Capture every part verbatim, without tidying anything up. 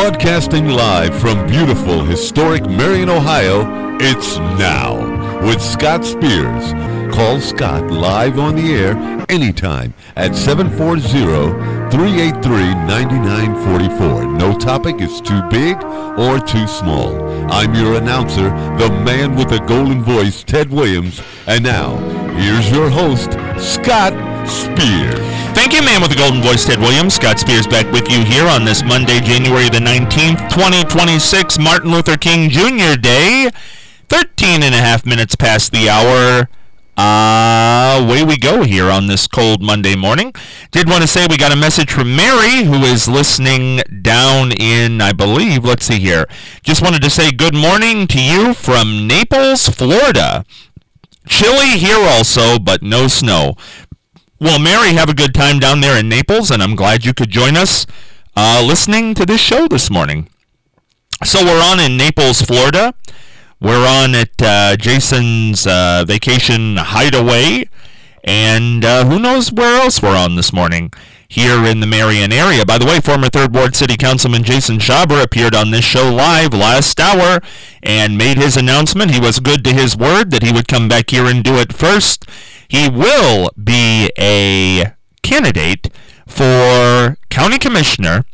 Broadcasting live from beautiful, historic Marion, Ohio, it's Now with Scott Spears. Call Scott live on the air anytime at seven four zero, three eight three, nine nine four four. No topic is too big or too small. I'm your announcer, the man with the golden voice, Ted Williams. And now, here's your host, Scott Spears. Thank you, man with the golden voice, Ted Williams. Scott Spears back with you here on this Monday, January the nineteenth, twenty twenty-six, Martin Luther King Junior Day. thirteen and a half minutes past the hour. Uh, away we go here on this cold Monday morning. Did want to say we got a message from Mary, who is listening down in, I believe, let's see here. Just wanted to say good morning to you from Naples, Florida. Chilly here also, but no snow. Well, Mary, have a good time down there in Naples, and I'm glad you could join us uh, listening to this show this morning. So we're on in Naples, Florida. We're on at uh, Jason's uh, Vacation Hideaway, and uh, who knows where else we're on this morning here in the Marion area. By the way, former third Ward City Councilman Jason Schaber appeared on this show live last hour and made his announcement. He was good to his word that he would come back here and do it first. He will be a candidate for county commissioner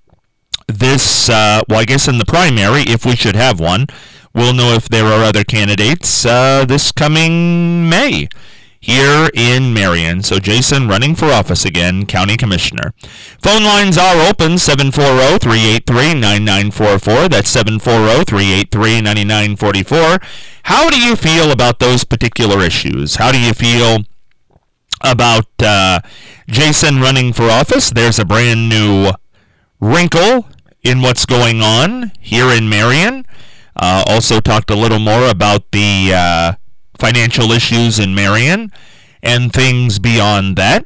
this, uh, well, I guess in the primary, if we should have one. We'll know if there are other candidates uh, this coming May here in Marion. So Jason running for office again, county commissioner. Phone lines are open, seven four zero, three eight three, nine nine four four. That's seven four zero, three eight three, nine nine four four. How do you feel about those particular issues? How do you feel about uh, Jason running for office? There's a brand new wrinkle in what's going on here in Marion. Uh, also talked a little more about the uh, financial issues in Marion and things beyond that.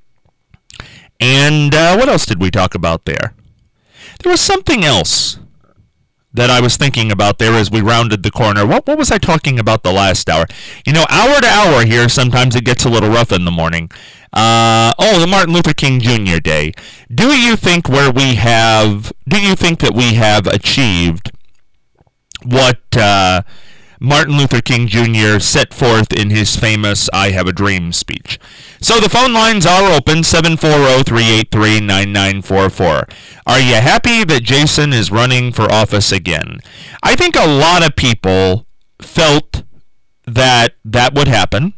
And uh, what else did we talk about there? There was something else that I was thinking about there as we rounded the corner. What what was I talking about the last hour? You know, hour to hour here, sometimes it gets a little rough in the morning. Uh, oh, the Martin Luther King Junior Day. Do you think where we have, do you think that we have achieved what uh, Martin Luther King Junior set forth in his famous I Have a Dream speech? So the phone lines are open, seven four zero, three eight three, nine nine four four. Are you happy that Jason is running for office again? I think a lot of people felt that that would happen.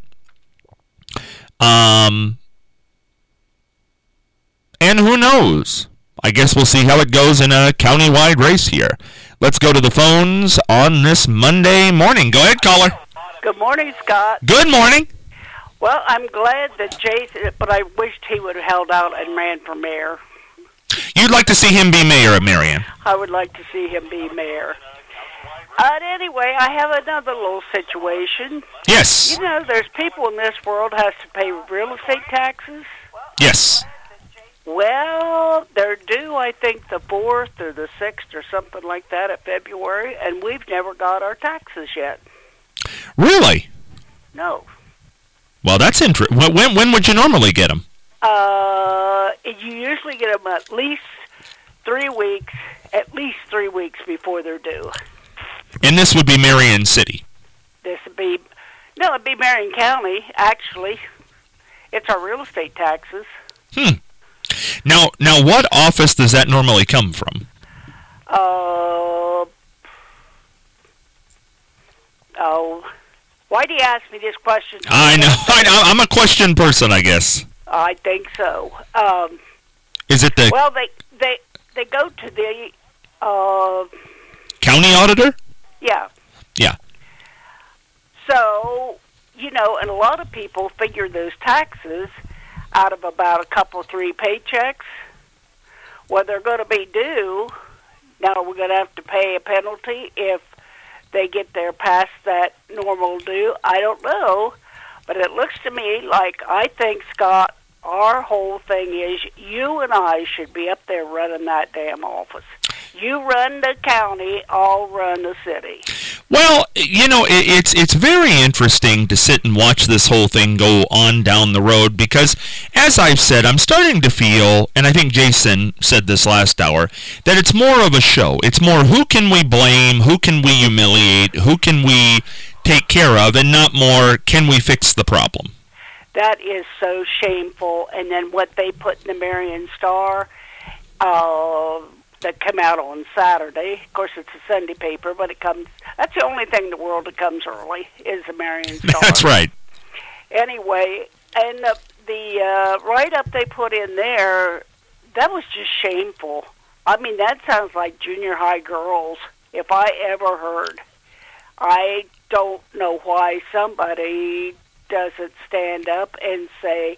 Um, and who knows? I guess we'll see how it goes in a county-wide race here. Let's go to the phones on this Monday morning. Go ahead, caller. Good morning, Scott. Good morning. Well, I'm glad that Jason, but I wished he would have held out and ran for mayor. You'd like to see him be mayor of Marion? I would like to see him be mayor. But anyway, I have another little situation. Yes. You know, there's people in this world has to pay real estate taxes. Yes. Well, they're due, I think, the fourth or the sixth or something like that of February, and we've never got our taxes yet. Really? No. Well, that's interesting. When, when would you normally get them? Uh, you usually get them at least three weeks, at least three weeks before they're due. And this would be Marion City? This would be, no, it'd be Marion County, actually. It's our real estate taxes. Hmm. Now, now, what office does that normally come from? Uh, oh, why do you ask me this question? I know, I know. I'm a question person, I guess. I think so. Um, Is it the well, they they they go to the uh, county auditor? Yeah. Yeah. So, you know, and a lot of people figure those taxes out of about a couple, three paychecks. Well, they're going to be due. Now, we're going to have to pay a penalty if they get there past that normal due. I don't know. But it looks to me like I think, Scott, our whole thing is you and I should be up there running that damn office. You run the county, I'll run the city. Well, you know, it, it's it's very interesting to sit and watch this whole thing go on down the road because, as I've said, I'm starting to feel, and I think Jason said this last hour, that it's more of a show. It's more who can we blame, who can we humiliate, who can we take care of, and not more can we fix the problem. That is so shameful. And then what they put in the Marion Star, uh, that come out on Saturday. Of course, it's a Sunday paper, but it comes. That's the only thing in the world that comes early is the Marion Star. That's right. Anyway, and the, the uh, write-up they put in there, that was just shameful. I mean, that sounds like junior high girls, if I ever heard. I don't know why somebody doesn't stand up and say,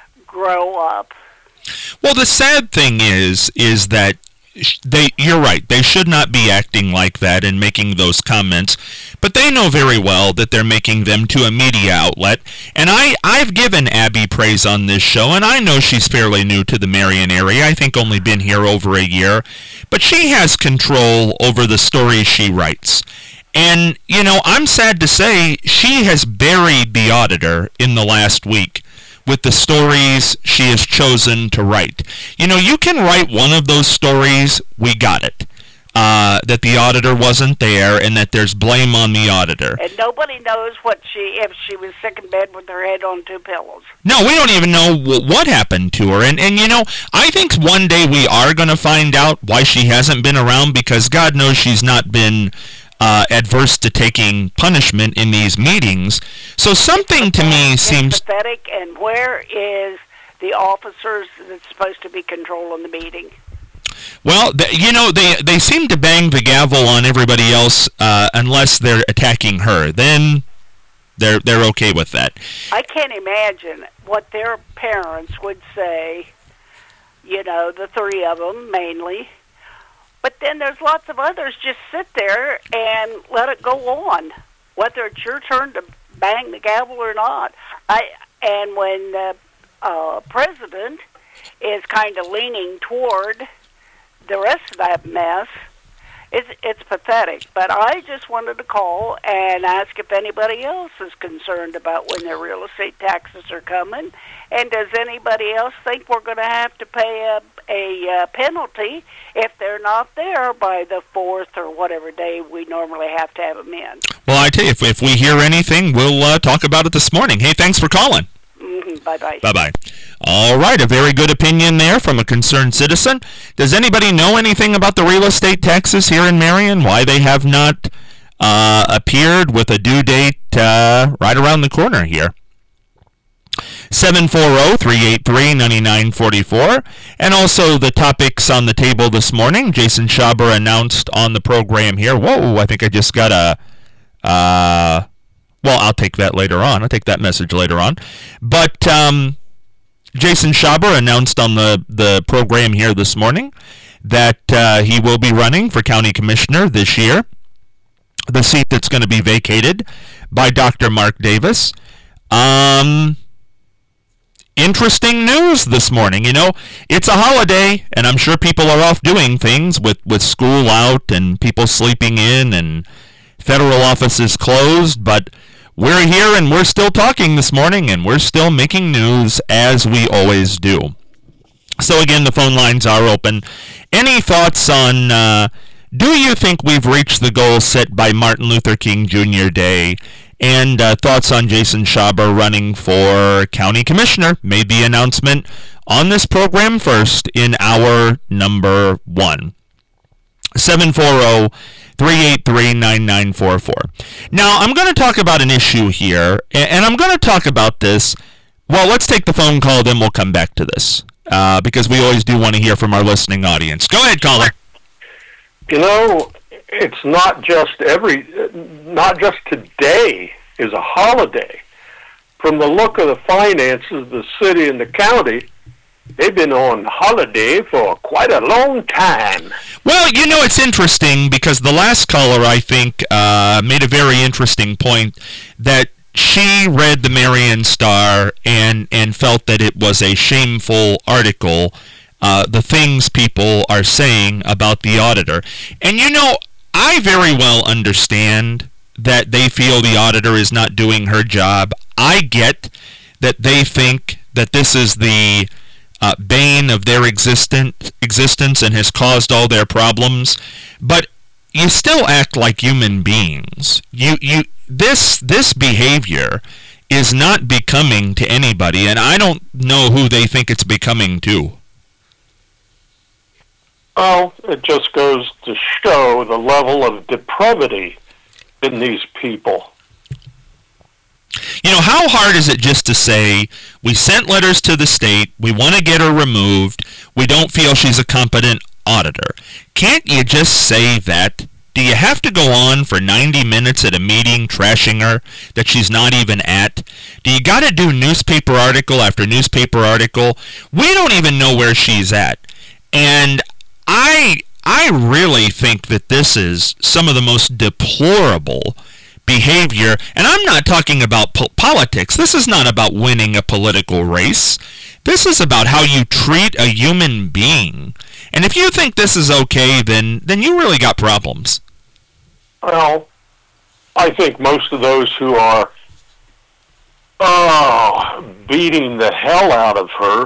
grow up. Well, the sad thing is, is that They, you're right. They should not be acting like that and making those comments, but they know very well that they're making them to a media outlet. And I, I've given Abby praise on this show, and I know she's fairly new to the Marion area. I think only been here over a year, but she has control over the stories she writes. And you know, I'm sad to say she has buried the auditor in the last week with the stories she has chosen to write. You know, you can write one of those stories, we got it, uh, that the auditor wasn't there and that there's blame on the auditor. And nobody knows what she if she was sick in bed with her head on two pillows. No, we don't even know w- what happened to her. And, and, you know, I think one day we are going to find out why she hasn't been around, because God knows she's not been Uh, adverse to taking punishment in these meetings. So something to me seems pathetic. And where is the officers that's supposed to be controlling the meeting? Well, th- you know, they they seem to bang the gavel on everybody else uh, unless they're attacking her. Then they're they're okay with that. I can't imagine what their parents would say. You know, the three of them mainly. But then there's lots of others just sit there and let it go on, whether it's your turn to bang the gavel or not. I and when the uh, president is kind of leaning toward the rest of that mess, it's it's pathetic. But I just wanted to call and ask if anybody else is concerned about when their real estate taxes are coming, and does anybody else think we're going to have to pay a a uh, penalty if they're not there by the fourth or whatever day we normally have to have them in. Well, I tell you, if, if we hear anything, we'll uh, talk about it this morning. Hey, thanks for calling. Mm-hmm. Bye-bye. Bye-bye. All right, a very good opinion there from a concerned citizen. Does anybody know anything about the real estate taxes here in Marion? Why they have not uh, appeared with a due date uh, right around the corner here? seven four zero, three eight three, nine nine four four. And also the topics on the table this morning. Jason Schaber announced on the program here. Whoa, I think I just got a... Uh, well, I'll take that later on. I'll take that message later on. But um, Jason Schaber announced on the, the program here this morning that uh, he will be running for county commissioner this year. The seat that's going to be vacated by Doctor Mark Davis. Um... Interesting news this morning. You know, it's a holiday, and I'm sure people are off doing things with, with school out and people sleeping in and federal offices closed, but we're here and we're still talking this morning, and we're still making news as we always do. So again, the phone lines are open. Any thoughts on, uh, do you think we've reached the goal set by Martin Luther King Junior Day? And uh, thoughts on Jason Schaber running for county commissioner. Made the announcement on this program first in hour number one. seven four zero, three eight three, nine nine four four. Now, I'm going to talk about an issue here, and I'm going to talk about this. Well, let's take the phone call, then we'll come back to this, uh, because we always do want to hear from our listening audience. Go ahead, caller. You know, it's not just every, not just today is a holiday. From the look of the finances of the city and the county, they've been on holiday for quite a long time. Well, you know, it's interesting because the last caller, I think, uh, made a very interesting point that she read the Marion Star and, and felt that it was a shameful article, uh, the things people are saying about the auditor. And, you know, I very well understand that they feel the auditor is not doing her job. I get that they think that this is the uh, bane of their existent, existence and has caused all their problems, but you still act like human beings. You, you, this, this behavior is not becoming to anybody, and I don't know who they think it's becoming to. Well, it just goes to show the level of depravity in these people. You know, how hard is it just to say, we sent letters to the state, we want to get her removed, we don't feel she's a competent auditor? Can't you just say that? Do you have to go on for ninety minutes at a meeting trashing her that she's not even at? Do you got to do newspaper article after newspaper article? We don't even know where she's at. And I I really think that this is some of the most deplorable behavior, and I'm not talking about po- politics. This is not about winning a political race. This is about how you treat a human being. And if you think this is okay, then then you really got problems. Well, I think most of those who are oh, beating the hell out of her,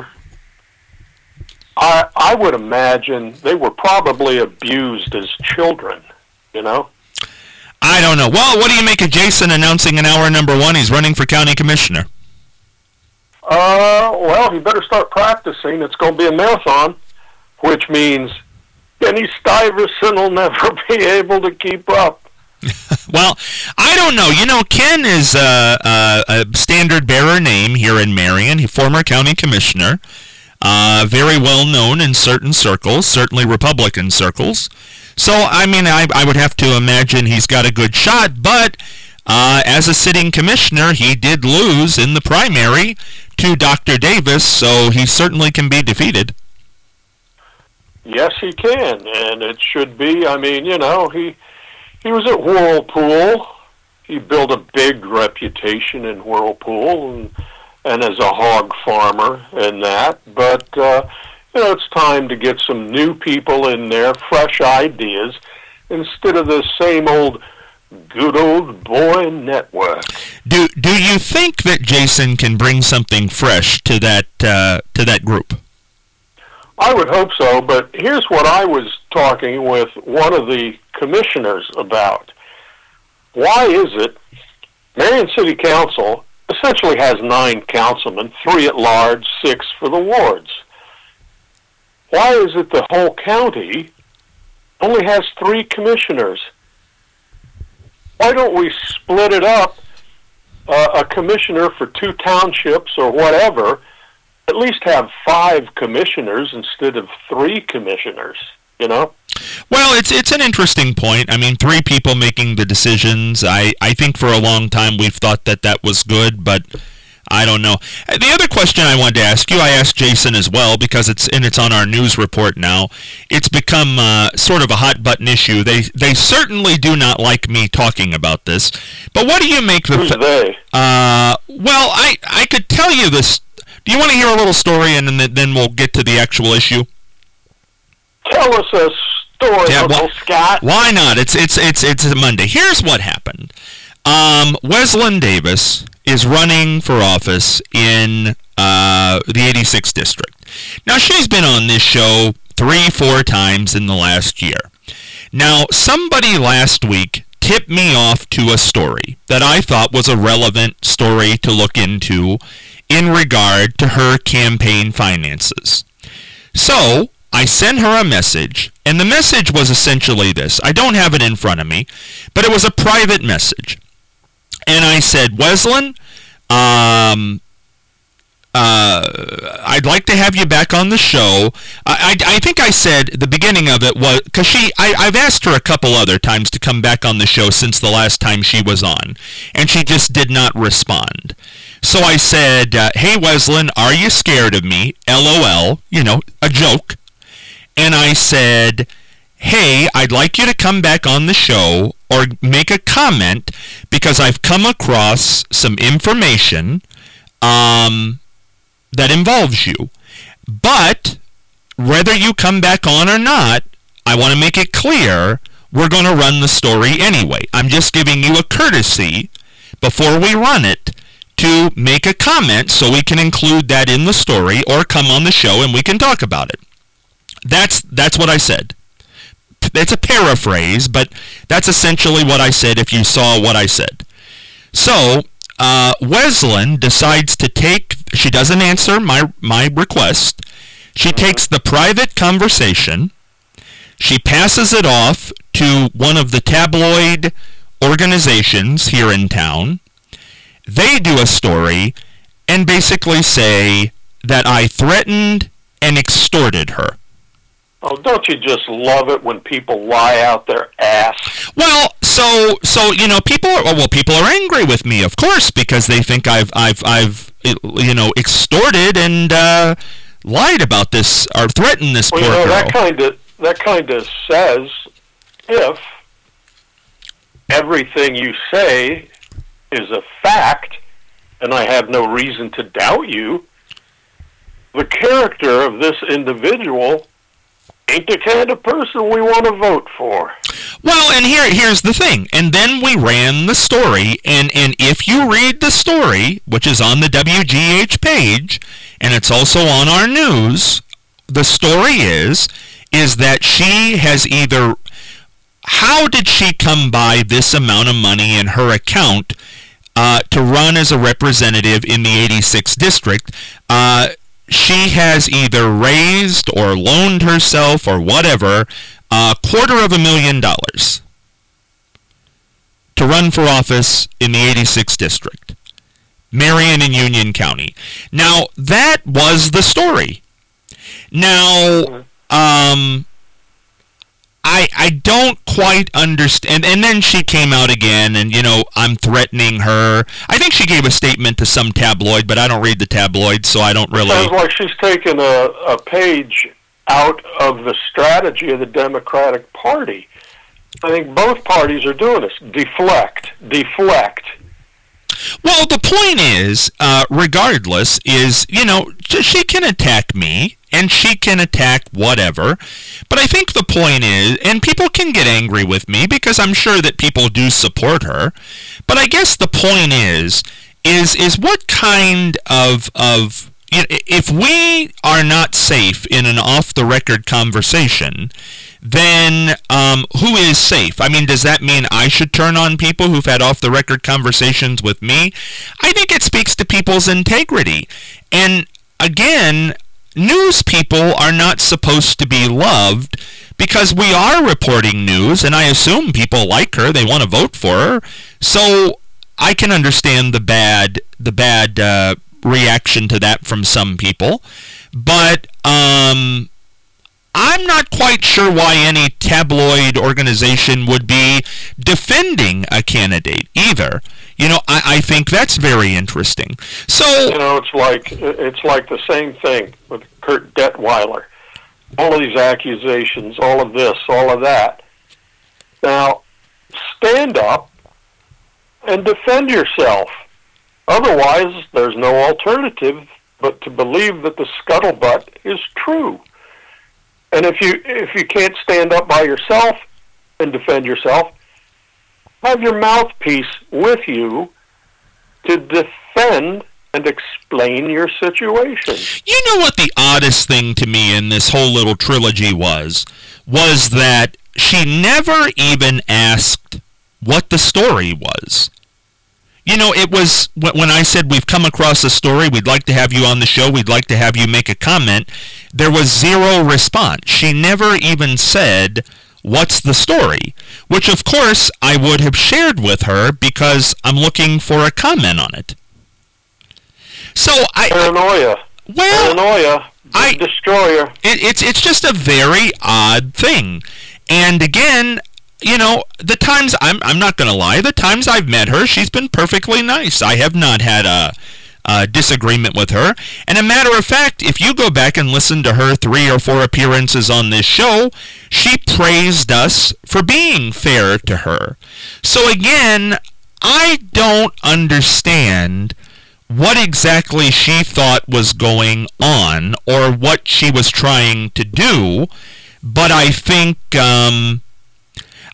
I I would imagine they were probably abused as children, you know? I don't know. Well, what do you make of Jason announcing in hour number one he's running for county commissioner? Uh, well, he better start practicing. It's going to be a marathon, which means Kenny Stuyvesant will never be able to keep up. Well, I don't know. You know, Ken is a, a, a standard bearer name here in Marion, a former county commissioner, uh, very well known in certain circles, certainly Republican circles. So, I mean, I, I would have to imagine he's got a good shot, but uh, as a sitting commissioner, he did lose in the primary to Doctor Davis, so he certainly can be defeated. Yes, he can, and it should be. I mean, you know, he he was at Whirlpool. He built a big reputation in Whirlpool and, and as a hog farmer and that, but... Uh, You know, it's time to get some new people in there, fresh ideas, instead of the same old good old boy network. Do do you think that Jason can bring something fresh to that uh, to that group? I would hope so, but here's what I was talking with one of the commissioners about. Why is it Marion City Council essentially has nine councilmen, three at large, six for the wards? Why is it the whole county only has three commissioners? Why don't we split it up, uh, a commissioner for two townships or whatever, at least have five commissioners instead of three commissioners, you know? Well, it's it's an interesting point. I mean, three people making the decisions. I, I think for a long time we've thought that that was good, but... I don't know. The other question I wanted to ask you, I asked Jason as well, because it's and it's on our news report now. It's become uh, sort of a hot button issue. They they certainly do not like me talking about this. But what do you make the? Who's they? Uh, well, I I could tell you this. Do you want to hear a little story, and then then we'll get to the actual issue? Tell us a story, yeah, Uncle well, Scott. Why not? It's it's it's it's a Monday. Here's what happened. Um, Weslyn Davis is running for office in uh, the eighty-sixth District. Now, she's been on this show three, four times in the last year. Now, somebody last week tipped me off to a story that I thought was a relevant story to look into in regard to her campaign finances. So, I sent her a message, and the message was essentially this. I don't have it in front of me, but it was a private message. And I said, Weslyn, um, uh, I'd like to have you back on the show. I, I, I think I said the beginning of it was, because she, I, I've asked her a couple other times to come back on the show since the last time she was on, and she just did not respond. So I said, uh, hey, Weslyn, are you scared of me? LOL, you know, a joke. And I said, hey, I'd like you to come back on the show or make a comment because I've come across some information um, that involves you. But whether you come back on or not, I want to make it clear we're going to run the story anyway. I'm just giving you a courtesy before we run it to make a comment so we can include that in the story or come on the show and we can talk about it. That's that's what I said. It's a paraphrase, but that's essentially what I said if you saw what I said. So, uh, Wesleyan decides to take, she doesn't answer my, my request. She takes the private conversation, she passes it off to one of the tabloid organizations here in town. They do a story and basically say that I threatened and extorted her. Oh, don't you just love it when people lie out their ass? Well, so so you know, people are well, people are angry with me, of course, because they think I've I've I've you know extorted and uh, lied about this or threatened this well, poor you know, girl. That kind of that kind of says if everything you say is a fact, and I have no reason to doubt you, the character of this individual ain't the kind of person we want to vote for. Well, and here here's the thing. And then we ran the story, and, and if you read the story, which is on the W G H page, and it's also on our news, the story is, is that she has either... How did she come by this amount of money in her account uh, to run as a representative in the eighty-sixth District? Uh... She has either raised or loaned herself or whatever a quarter of a million dollars to run for office in the eighty-sixth District, Marion and Union County. Now, that was the story. Now, um, I I don't quite understand. And then she came out again and, you know, I'm threatening her. I think she gave a statement to some tabloid, but I don't read the tabloids, so I don't really... It sounds like she's taken a, a page out of the strategy of the Democratic Party. I think both parties are doing this. Deflect. Deflect. Well, the point is, uh, regardless, is, you know, she can attack me, and she can attack whatever, but I think the point is, and people can get angry with me, because I'm sure that people do support her, but I guess the point is, is, is what kind of, of, you know, if we are not safe in an off-the-record conversation, then um, who is safe? I mean, does that mean I should turn on people who've had off-the-record conversations with me? I think it speaks to people's integrity. And again, news people are not supposed to be loved because we are reporting news, and I assume people like her, they want to vote for her. So I can understand the bad, the bad uh, reaction to that from some people. But um, I'm not quite sure why any tabloid organization would be defending a candidate either. You know, I, I think that's very interesting. So you know, it's like it's like the same thing with Kurt Detweiler. All of these accusations, all of this, all of that. Now, stand up and defend yourself. Otherwise, there's no alternative but to believe that the scuttlebutt is true. And if you if you can't stand up by yourself and defend yourself, have your mouthpiece with you to defend and explain your situation. You know what the oddest thing to me in this whole little trilogy was? Was that she never even asked what the story was. You know, it was, when I said we've come across a story, we'd like to have you on the show, we'd like to have you make a comment, there was zero response. She never even said, what's the story? Which, of course, I would have shared with her because I'm looking for a comment on it. So I... Paranoia. Well... Paranoia. I, destroyer. It, it's, it's just a very odd thing. And again... You know, the times, I'm I'm not going to lie, the times I've met her, she's been perfectly nice. I have not had a, a disagreement with her. And a matter of fact, if you go back and listen to her three or four appearances on this show, she praised us for being fair to her. So again, I don't understand what exactly she thought was going on or what she was trying to do, but I think... Um,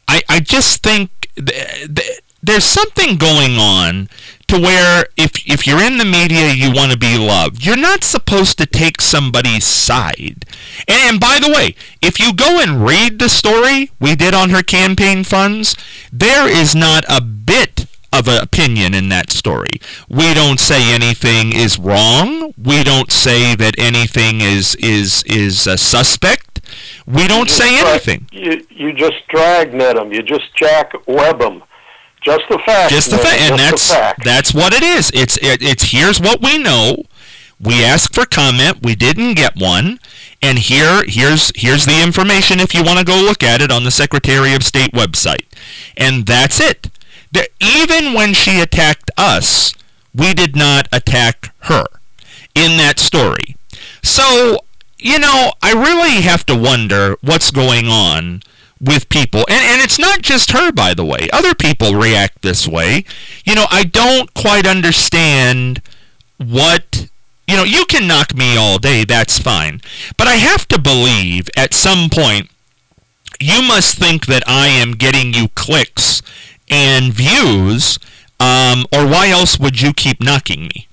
I, I just think th- th- there's something going on to where if if you're in the media, you want to be loved. You're not supposed to take somebody's side. And, and by the way, if you go and read the story we did on her campaign funds, there is not a bit of an opinion in that story. We don't say anything is wrong. We don't say that anything is is is a suspect. We don't say anything. You you just dragnet them. You just jack web them. Just the fact. Just the fact, and that's fact. that's what it is. It's it, it's here's what we know. We asked for comment. We didn't get one, and here here's here's the information if you want to go look at it on the Secretary of State website, and that's it. The, even when she attacked us, we did not attack her in that story. So you know, I really have to wonder what's going on with people, and, and it's not just her, by the way. Other people react this way. You know, I don't quite understand what, you know, you can knock me all day, that's fine. But I have to believe at some point you must think that I am getting you clicks and views, um, or why else would you keep knocking me?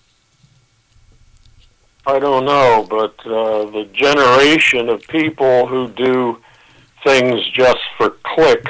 I don't know, but uh, the generation of people who do things just for clicks,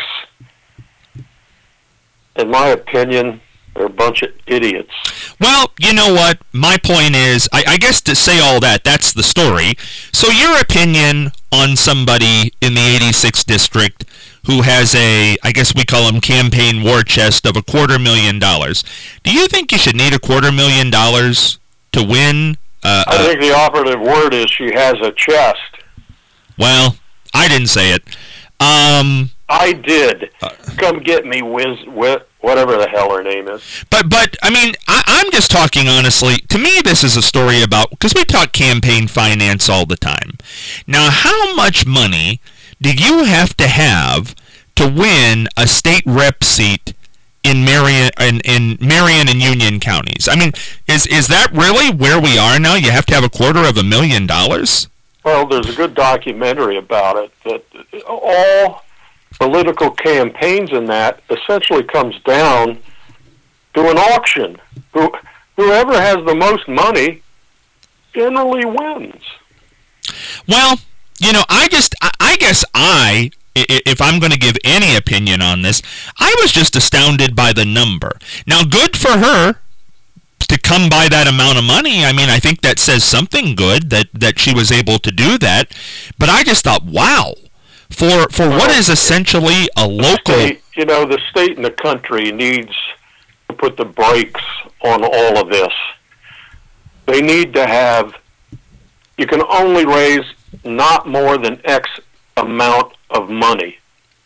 in my opinion, they're a bunch of idiots. Well, you know what? My point is, I, I guess to say all that, that's the story. So your opinion on somebody in the eighty-sixth District who has a, I guess we call him campaign war chest of a quarter million dollars. Do you think you should need a quarter million dollars to win? Uh, I think the operative word is she has a chest. Well, I didn't say it. Um, I did. Uh, Come get me, Wiz, Wiz, whatever the hell her name is. But, but I mean, I, I'm just talking honestly. To me, this is a story about, because we talk campaign finance all the time. Now, how much money do you have to have to win a state rep seat in Marion, in, in Marion and Union counties? I mean, is is that really where we are now? You have to have a quarter of a million dollars? Well, there's a good documentary about it that all political campaigns in that essentially comes down to an auction. Who, whoever has the most money generally wins. Well, you know, I just, I, I guess I, if I'm going to give any opinion on this, I was just astounded by the number. Now, good for her to come by that amount of money. I mean, I think that says something good that, that she was able to do that. But I just thought, wow, for for what is essentially a local... State, you know, the state and the country needs to put the brakes on all of this. They need to have... You can only raise not more than X amount of money.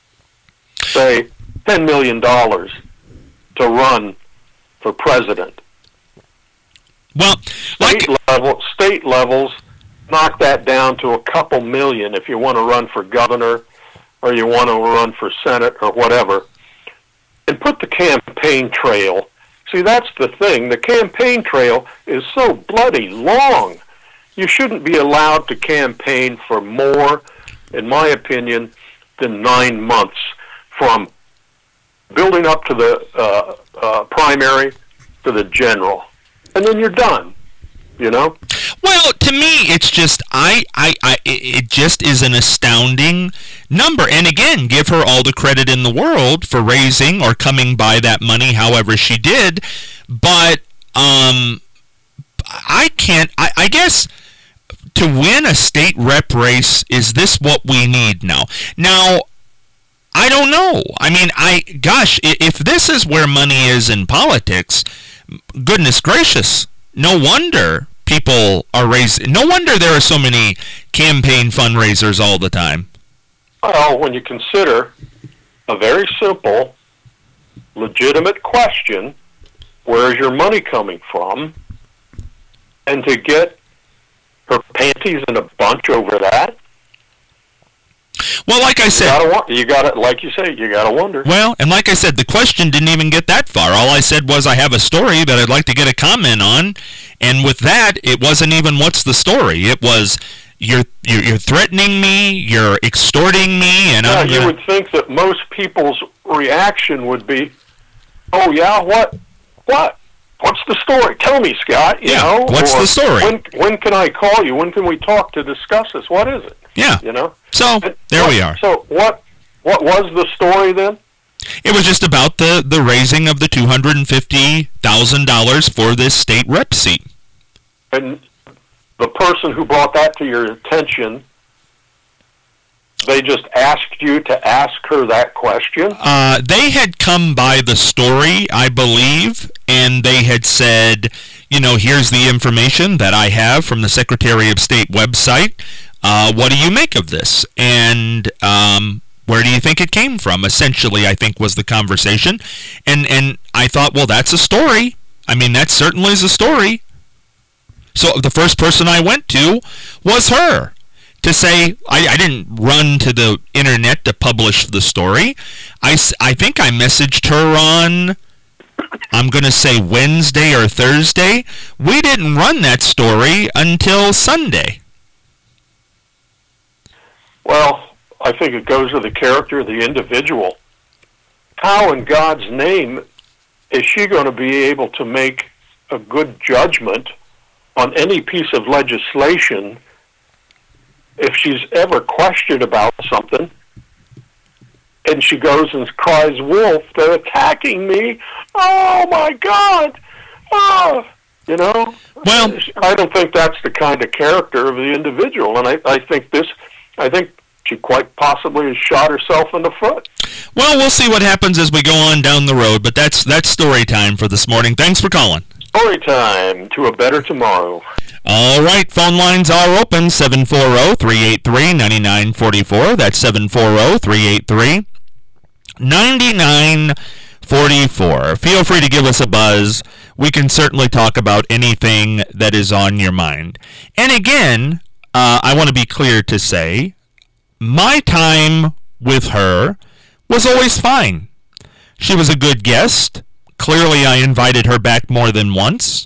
Say, ten million dollars to run for president. Well, state like, level, state levels, knock that down to a couple million if you want to run for governor or you want to run for senate or whatever, and put the campaign trail. See, that's the thing. The campaign trail is so bloody long. You shouldn't be allowed to campaign for more, in my opinion, than nine months from building up to the uh, uh, primary to the general. And then you're done, you know? Well, to me, it's just, I, I, I, it just is an astounding number. And again, give her all the credit in the world for raising or coming by that money however she did. But um, I can't, I, I guess, to win a state rep race, is this what we need now? Now, I don't know. I mean, I, gosh, if this is where money is in politics, goodness gracious, no wonder people are raising, no wonder there are so many campaign fundraisers all the time. Well, when you consider a very simple, legitimate question, where is your money coming from? And to get her panties in a bunch over that, well, like I said, you gotta, you gotta, like you say, you gotta wonder. Well, and like I said, the question didn't even get that far. All I said was I have a story that I'd like to get a comment on, and with that, it wasn't even what's the story. It was, you're you're, you're threatening me, you're extorting me, and yeah, I'm you gonna... would think that most people's reaction would be, "Oh yeah, what, what, what's the story? Tell me, Scott." You yeah, know, what's or, the story? When when can I call you? When can we talk to discuss this? What is it? Yeah, you know. So and there what, we are. So what what was the story then? It was just about the, the raising of the two hundred fifty thousand dollars for this state rep seat. And the person who brought that to your attention, they just asked you to ask her that question? Uh, they had come by the story, I believe, and they had said, you know, here's the information that I have from the Secretary of State website. Uh, what do you make of this? And um, where do you think it came from? Essentially, I think, was the conversation. And and I thought, well, that's a story. I mean, that certainly is a story. So the first person I went to was her to say, I, I didn't run to the internet to publish the story. I, I think I messaged her on, I'm going to say Wednesday or Thursday. We didn't run that story until Sunday. Well, I think it goes to the character of the individual. How in God's name is she going to be able to make a good judgment on any piece of legislation if she's ever questioned about something and she goes and cries wolf, they're attacking me, oh my God, oh, you know? Well, I don't think that's the kind of character of the individual, and I, I think this, I think she quite possibly has shot herself in the foot. Well, we'll see what happens as we go on down the road, but that's that's story time for this morning. Thanks for calling. Story time to a better tomorrow. All right, phone lines are open, seven four zero, three eight three, nine nine four four. That's seven four zero, three eight three, nine nine four four. Feel free to give us a buzz. We can certainly talk about anything that is on your mind. And again, uh, I want to be clear to say, my time with her was always fine. She was a good guest. Clearly, I invited her back more than once.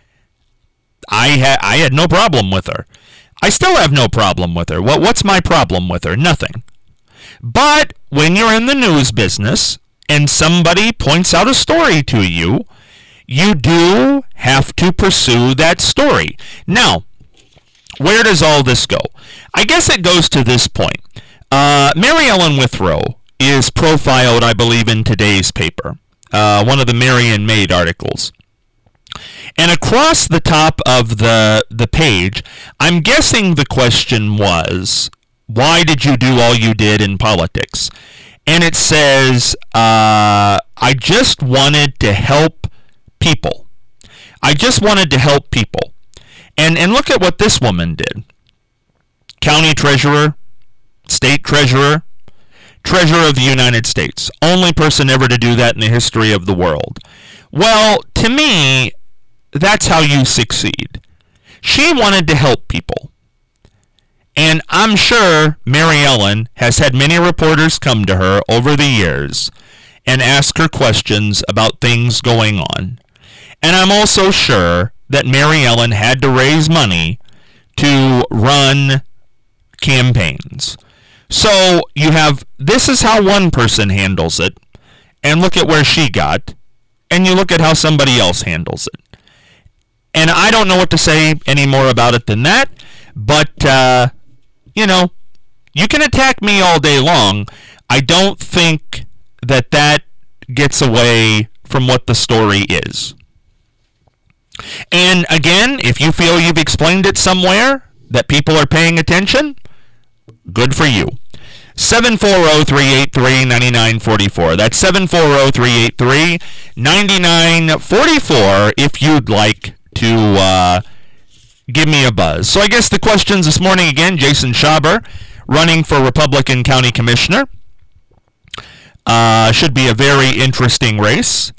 I had I had no problem with her. I still have no problem with her. What what's my problem with her? Nothing. But when you're in the news business and somebody points out a story to you, you do have to pursue that story. Now, where does all this go? I guess it goes to this point. Uh, Mary Ellen Withrow is profiled, I believe, in today's paper. Uh, one of the Marian Maid articles. And across the top of the the page, I'm guessing the question was, why did you do all you did in politics? And it says, uh, I just wanted to help people. I just wanted to help people. And and look at what this woman did. County treasurer, state treasurer, treasurer of the United States. Only person ever to do that in the history of the world. Well, to me, that's how you succeed. She wanted to help people. And I'm sure Mary Ellen has had many reporters come to her over the years and ask her questions about things going on. And I'm also sure that Mary Ellen had to raise money to run campaigns. So you have, this is how one person handles it, and look at where she got, and you look at how somebody else handles it. And I don't know what to say any more about it than that, but, uh, you know, you can attack me all day long. I don't think that that gets away from what the story is. And again, if you feel you've explained it somewhere, that people are paying attention, good for you. seven four zero, three eight three, nine nine four four. That's seven four zero, three eight three, nine nine four four if you'd like to uh, give me a buzz. So I guess the questions this morning again, Jason Schaber, running for Republican County Commissioner. Uh, should be a very interesting race.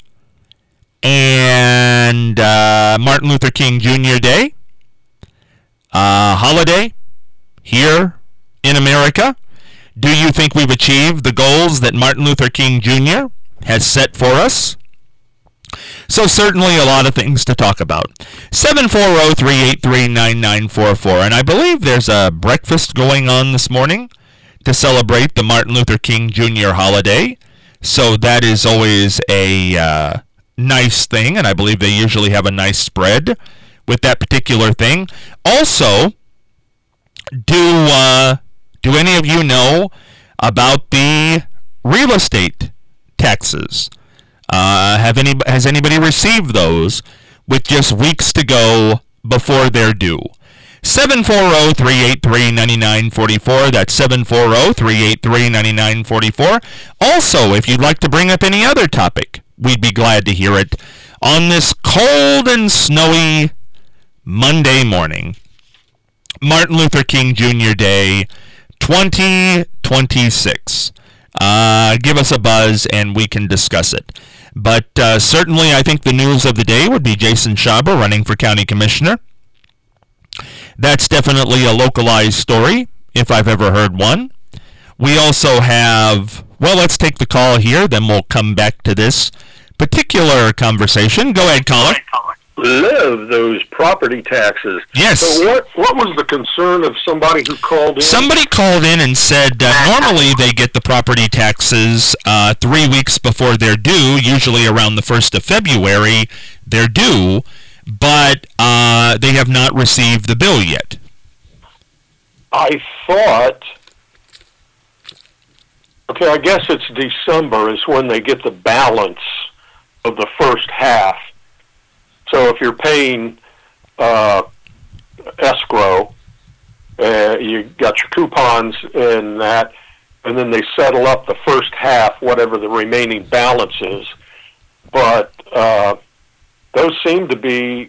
And uh, Martin Luther King Junior Day. Uh, holiday here in America. Do you think we've achieved the goals that Martin Luther King Junior has set for us? So certainly a lot of things to talk about. seven four zero, three eight three, nine nine four four. And I believe there's a breakfast going on this morning to celebrate the Martin Luther King Junior holiday. So that is always a uh, nice thing, and I believe they usually have a nice spread with that particular thing. Also, do uh, do any of you know about the real estate taxes? Uh, have any has anybody received those with just weeks to go before they're due? seven four zero, three eight three, nine nine four four. That's seven four zero, three eight three, nine nine four four. Also, if you'd like to bring up any other topic, we'd be glad to hear it on this cold and snowy Monday morning. Martin Luther King Junior Day twenty twenty-six. Uh, give us a buzz and we can discuss it. But uh, certainly I think the news of the day would be Jason Schaber running for county commissioner. That's definitely a localized story, if I've ever heard one. We also have, well, let's take the call here, then we'll come back to this particular conversation. Go ahead, caller. Love those property taxes. Yes. So what what was the concern of somebody who called in? Somebody called in and said uh, normally they get the property taxes uh, three weeks before they're due, usually around the first of February they're due, but uh, they have not received the bill yet. I thought, okay, I guess it's December is when they get the balance of the first half. So if you're paying uh, escrow, uh, you got your coupons in that, and then they settle up the first half, whatever the remaining balance is. But uh, those seem to be,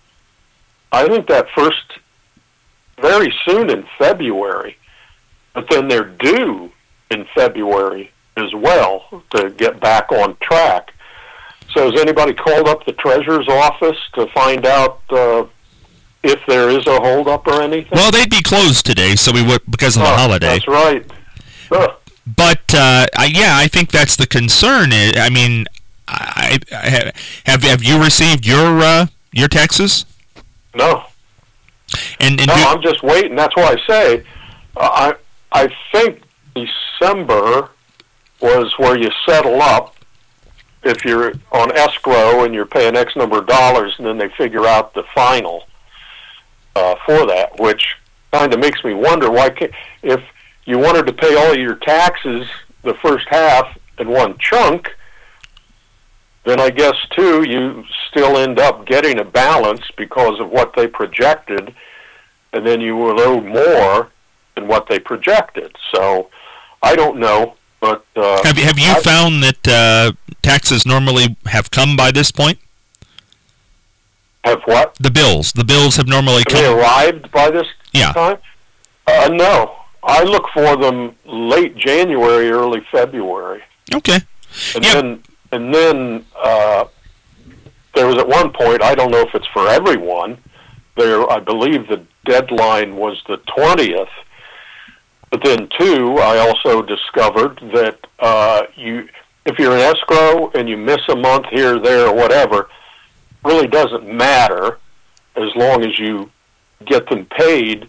I think that first, very soon in February, but then they're due in February as well to get back on track. So has anybody called up the treasurer's office to find out uh, if there is a holdup or anything? Well, they'd be closed today, so we would because of oh, the holiday. That's right. Huh. But uh, I, yeah, I think that's the concern. I mean, I, I, have have you received your uh, your taxes? No. And, and no, do, I'm just waiting. That's why I say uh, I I think December was where you settle up. If you're on escrow and you're paying X number of dollars, and then they figure out the final uh, for that, which kind of makes me wonder why can't, if you wanted to pay all your taxes the first half in one chunk, then I guess too you still end up getting a balance because of what they projected, and then you will owe more than what they projected. So I don't know. But, uh, have, have you I, found that uh, taxes normally have come by this point? Have what? The bills. The bills have normally have come. They arrived by this yeah. time? Uh, no. I look for them late January, early February. Okay. And yeah. then, and then uh, there was at one point, I don't know if it's for everyone, there, I believe the deadline was the twentieth. But then, too, I also discovered that uh, you, if you're in escrow and you miss a month here, there, or whatever, really doesn't matter as long as you get them paid,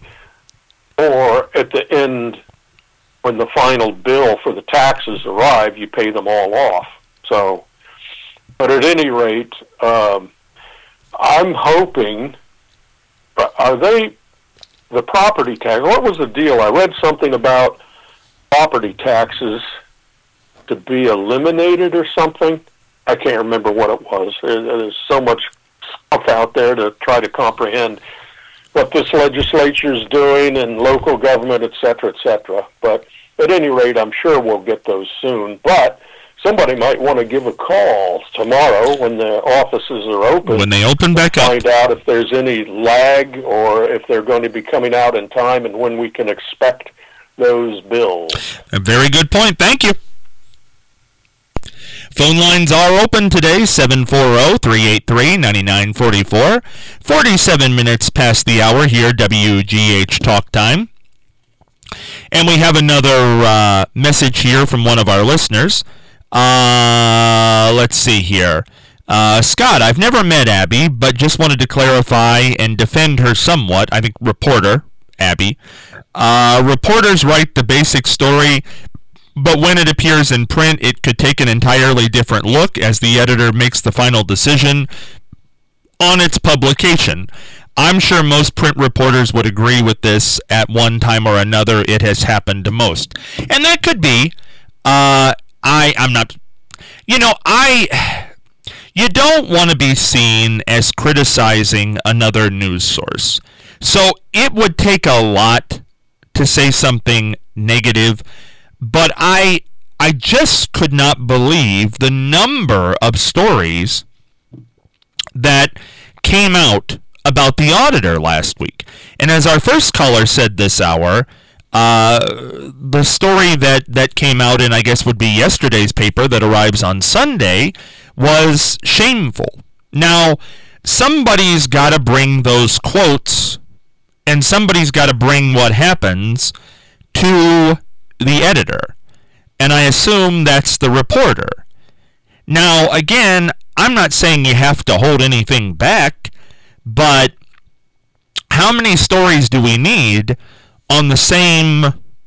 or at the end, when the final bill for the taxes arrive, you pay them all off. So, but at any rate, um, I'm hoping, are they... The property tax, what was the deal? I read something about property taxes to be eliminated or something. I can't remember what it was. There's so much stuff out there to try to comprehend what this legislature is doing and local government, et cetera, et cetera. But at any rate, I'm sure we'll get those soon. But somebody might want to give a call tomorrow when the offices are open. When they open back up. Find out if there's any lag or if they're going to be coming out in time and when we can expect those bills. A very good point. Thank you. Phone lines are open today, seven four zero, three eight three, nine nine four four. forty-seven minutes past the hour here, W G H Talk Time. And we have another uh, message here from one of our listeners. Uh, let's see here. Uh, Scott, I've never met Abby, but just wanted to clarify and defend her somewhat. I think reporter, Abby. Uh, reporters write the basic story, but when it appears in print, it could take an entirely different look as the editor makes the final decision on its publication. I'm sure most print reporters would agree with this. At one time or another, it has happened to most. And that could be, uh, I, I'm not, you know, I, you don't want to be seen as criticizing another news source. So it would take a lot to say something negative, but I, I just could not believe the number of stories that came out about the auditor last week. And as our first caller said this hour, uh, the story that, that came out in, I guess, would be yesterday's paper that arrives on Sunday was shameful. Now, somebody's got to bring those quotes, and somebody's got to bring what happens to the editor. And I assume that's the reporter. Now, again, I'm not saying you have to hold anything back, but how many stories do we need on the same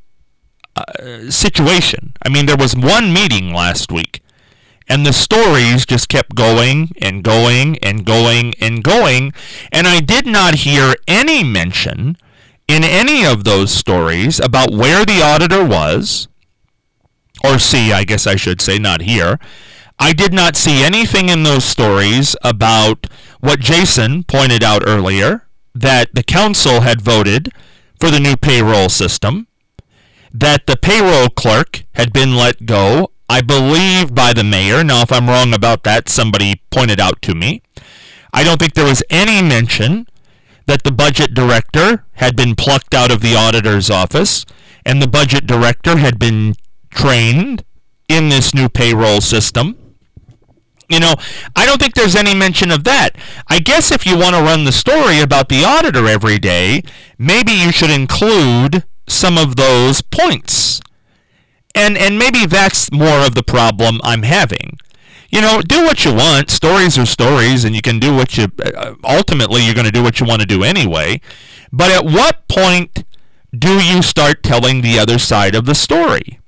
uh, situation? I mean, there was one meeting last week, and the stories just kept going and going and going and going, and I did not hear any mention in any of those stories about where the auditor was, or see, I guess I should say, not here. I did not see anything in those stories about what Jason pointed out earlier, that the council had voted for the new payroll system, that the payroll clerk had been let go, I believe, by the mayor. Now, if I'm wrong about that, somebody pointed out to me. I don't think there was any mention that the budget director had been plucked out of the auditor's office, and the budget director had been trained in this new payroll system. You know, I don't think there's any mention of that. I guess if you want to run the story about the auditor every day, maybe you should include some of those points. And and maybe that's more of the problem I'm having. You know, do what you want. Stories are stories, and you can do what you, ultimately you're going to do what you want to do anyway. But at what point do you start telling the other side of the story?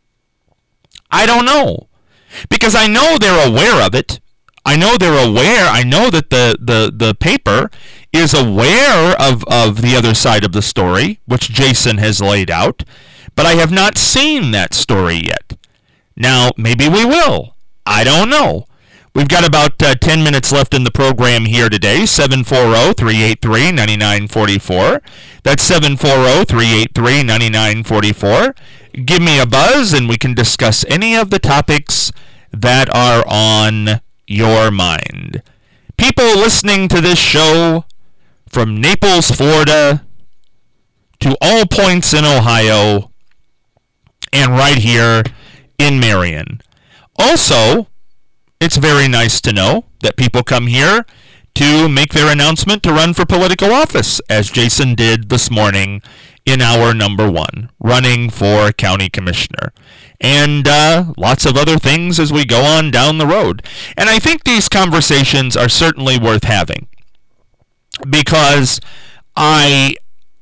I don't know. Because I know they're aware of it. I know they're aware. I know that the, the, the paper is aware of, of the other side of the story, which Jason has laid out. But I have not seen that story yet. Now, maybe we will. I don't know. We've got about uh, ten minutes left in the program here today. seven four zero, three eight three, nine nine four four. That's seven four zero, three eight three, nine nine four four. Give me a buzz and we can discuss any of the topics that are on your mind. People listening to this show from Naples, Florida, to all points in Ohio, and right here in Marion. Also, it's very nice to know that people come here to make their announcement to run for political office, as Jason did this morning in hour number one, running for county commissioner. And uh, lots of other things as we go on down the road. And I think these conversations are certainly worth having. Because I...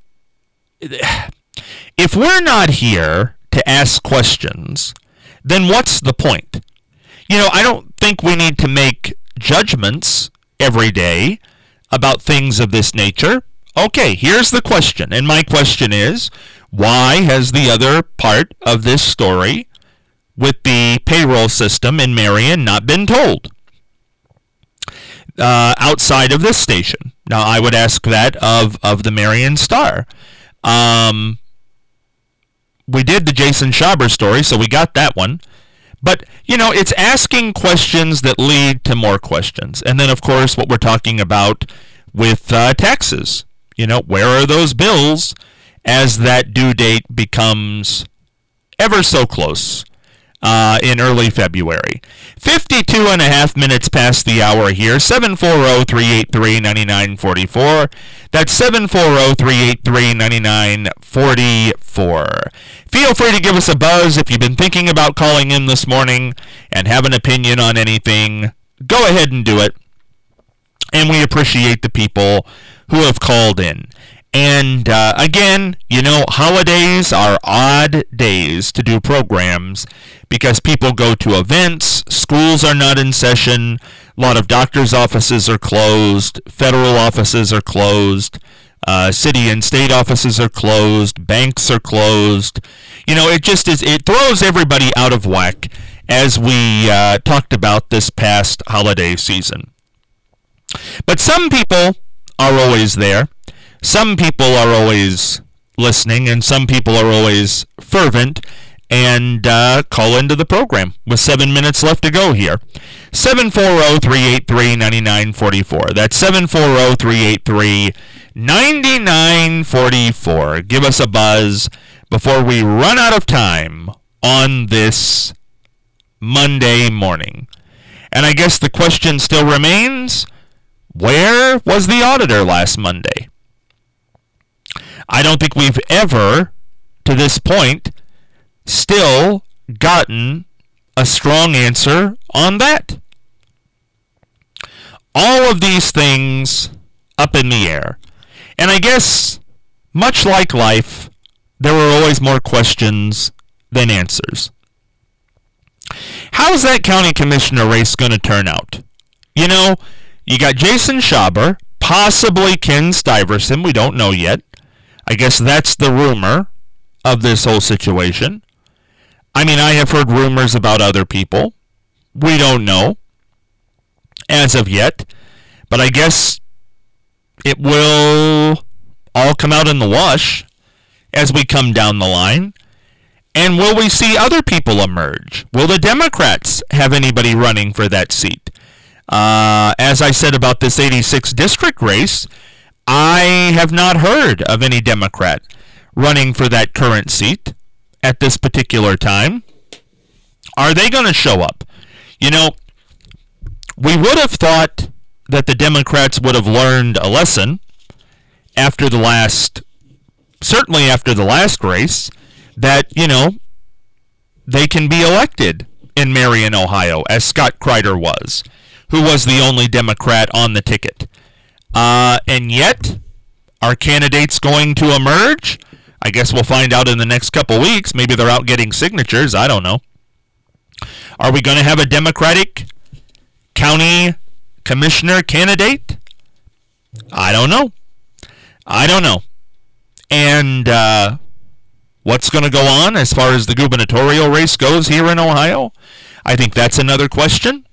if we're not here to ask questions, then what's the point? You know, I don't think we need to make judgments every day about things of this nature. Okay, here's the question, and my question is, why has the other part of this story with the payroll system in Marion not been told uh, outside of this station? Now, I would ask that of, of the Marion Star. Um, we did the Jason Schaber story, so we got that one. But, you know, it's asking questions that lead to more questions. And then, of course, what we're talking about with uh, taxes. You know, where are those bills as that due date becomes ever so close uh, in early February? fifty-two and a half minutes past the hour here. seven four zero, three eight three, nine nine four four. That's seven four zero, three eight three, nine nine four four. Feel free to give us a buzz if you've been thinking about calling in this morning and have an opinion on anything. go ahead and do it. And we appreciate the people who have called in. And uh, again, you know, holidays are odd days to do programs because people go to events, schools are not in session, a lot of doctors' offices are closed, federal offices are closed, uh, city and state offices are closed, banks are closed. You know, it just is, it throws everybody out of whack as we uh, talked about this past holiday season. But some people are always there. Some people are always listening, and some people are always fervent and uh, call into the program with seven minutes left to go here. seven four zero, three eight three, nine nine four four. That's seven four zero, three eight three, nine nine four four. Give us a buzz before we run out of time on this Monday morning. And I guess the question still remains, where was the auditor last Monday? I don't think we've ever, to this point, still gotten a strong answer on that. All of these things up in the air. And I guess, much like life, there were always more questions than answers. How's that county commissioner race going to turn out? You know, you got Jason Schaber, possibly Ken Stuyvesant, we don't know yet. I guess that's the rumor of this whole situation. I mean, I have heard rumors about other people. We don't know as of yet. But I guess it will all come out in the wash as we come down the line. And will we see other people emerge? Will the Democrats have anybody running for that seat? Uh, as I said about this eighty-six district race, I have not heard of any Democrat running for that current seat at this particular time. Are they going to show up? You know, we would have thought that the Democrats would have learned a lesson after the last, certainly after the last race, that, you know, they can be elected in Marion, Ohio, as Scott Kreider was, who was the only Democrat on the ticket. Uh, and yet, are candidates going to emerge? I guess we'll find out in the next couple weeks. Maybe they're out getting signatures. I don't know. Are we going to have a Democratic county commissioner candidate? I don't know. I don't know. And uh, what's going to go on as far as the gubernatorial race goes here in Ohio? I think that's another question.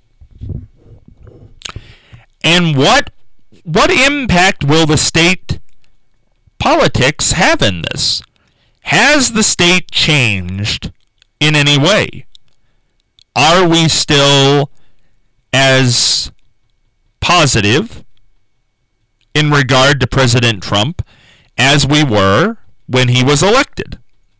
And what what impact will the state politics have in this? Has the state changed in any way? Are we still as positive in regard to President Trump as we were when he was elected?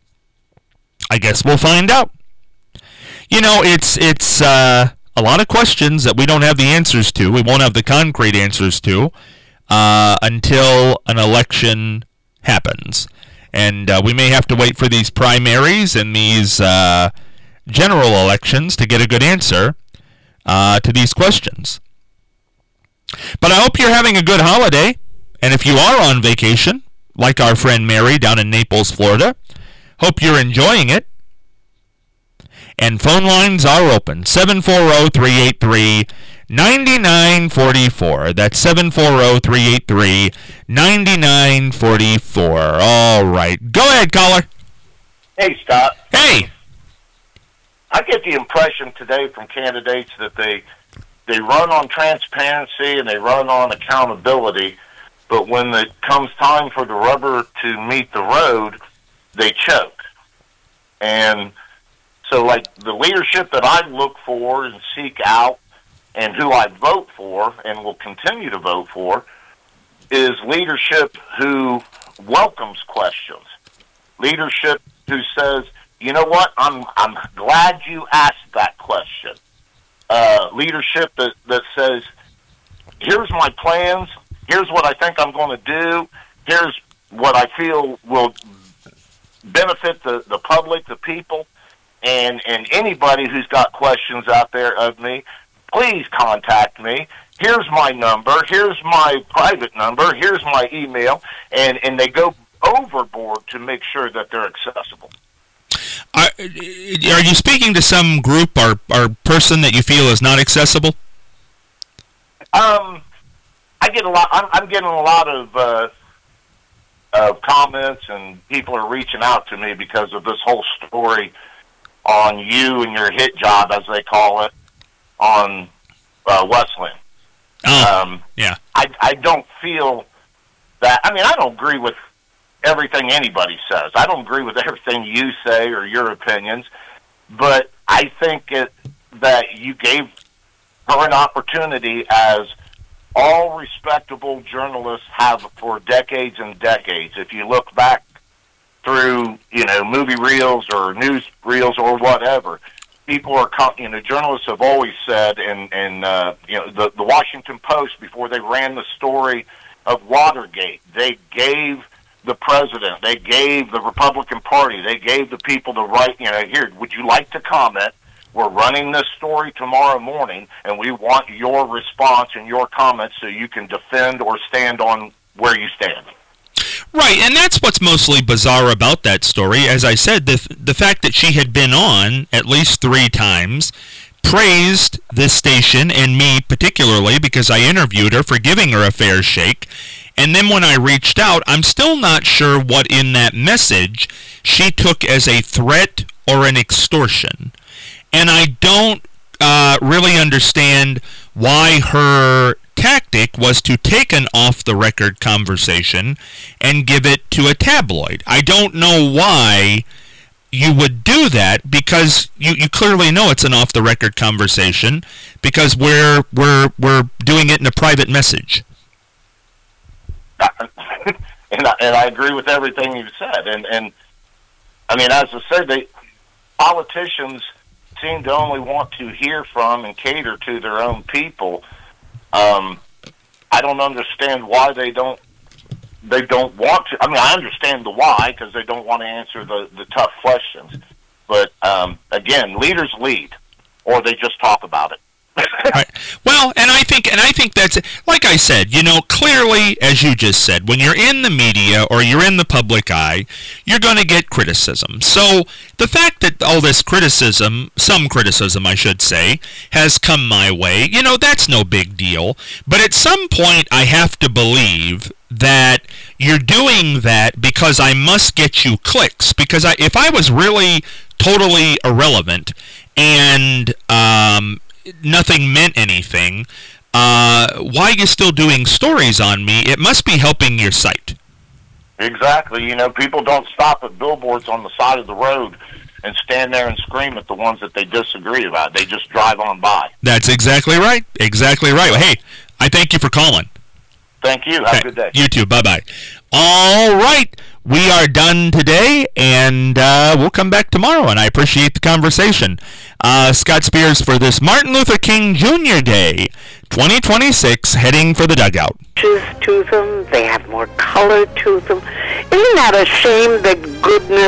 I guess we'll find out. You know, it's it's uh, a lot of questions that we don't have the answers to. We won't have the concrete answers to uh, until an election happens. And uh, we may have to wait for these primaries and these uh, general elections to get a good answer uh, to these questions. But I hope you're having a good holiday. And if you are on vacation, like our friend Mary down in Naples, Florida, hope you're enjoying it. And phone lines are open, seven four zero, three eight three, nine nine four four. That's seven four zero, three eight three, nine nine four four. All right. Go ahead, caller. Hey, Scott. Hey. I get the impression today from candidates that they they run on transparency and they run on accountability, but when it comes time for the rubber to meet the road, they choke. And so, like, the leadership that I look for and seek out and who I vote for and will continue to vote for is leadership who welcomes questions. Leadership who says, you know what, I'm I'm glad you asked that question. Uh, leadership that, that says, here's my plans, here's what I think I'm going to do, here's what I feel will benefit the, the public, the people, and, and anybody who's got questions out there of me, please contact me. Here's my number. Here's my private number. Here's my email. And, and they go overboard to make sure that they're accessible. Are, are you speaking to some group or, or person that you feel is not accessible? Um, I get a lot. I'm, I'm getting a lot of uh, of comments, and people are reaching out to me because of this whole story on you and your hit job, as they call it, on uh, Westland. Oh, um, yeah. I I don't feel that. I mean, I don't agree with everything anybody says. I don't agree with everything you say or your opinions, but I think it, that you gave her an opportunity, as all respectable journalists have for decades and decades. If you look back through, you know, movie reels or news reels or whatever, people are, you know, journalists have always said, and, and uh, you know, the, the Washington Post, before they ran the story of Watergate, they gave the president, they gave the Republican Party, they gave the people the right, you know, here, would you like to comment? We're running this story tomorrow morning, and we want your response and your comments so you can defend or stand on where you stand. Right, and that's what's mostly bizarre about that story. As I said, the the fact that she had been on at least three times, praised this station and me particularly because I interviewed her for giving her a fair shake, and then when I reached out, I'm still not sure what in that message she took as a threat or an extortion. And I don't uh, really understand why her tactic was to take an off-the-record conversation and give it to a tabloid. I don't know why you would do that, because you, you clearly know it's an off-the-record conversation, because we're we're we're doing it in a private message. and, I, and I agree with everything you've said. And, and I mean, as I said, they, politicians seem to only want to hear from and cater to their own people. Um, I don't understand why they don't they don't want to. I mean, I understand the why, because they don't want to answer the, the tough questions. But, um, again, leaders lead, or they just talk about it. Right. Well, and I think, and I think that's, like I said, you know, clearly, as you just said, when you're in the media or you're in the public eye, you're going to get criticism. So the fact that all this criticism, some criticism, I should say, has come my way, you know, that's no big deal. But at some point, I have to believe that you're doing that because I must get you clicks. Because I, if I was really totally irrelevant and um, nothing meant anything, uh, why are you still doing stories on me? It must be helping your site. Exactly. You know, people don't stop at billboards on the side of the road and stand there and scream at the ones that they disagree about. They just drive on by. That's exactly right. Exactly right. Hey, I thank you for calling. Thank you. Have a good day. You too. Bye-bye. All right. We are done today, and uh, we'll come back tomorrow, and I appreciate the conversation. Uh, Scott Spears for this Martin Luther King Junior Day, twenty twenty-six, heading for the dugout. To them, they have more color to them. Isn't that a shame that goodness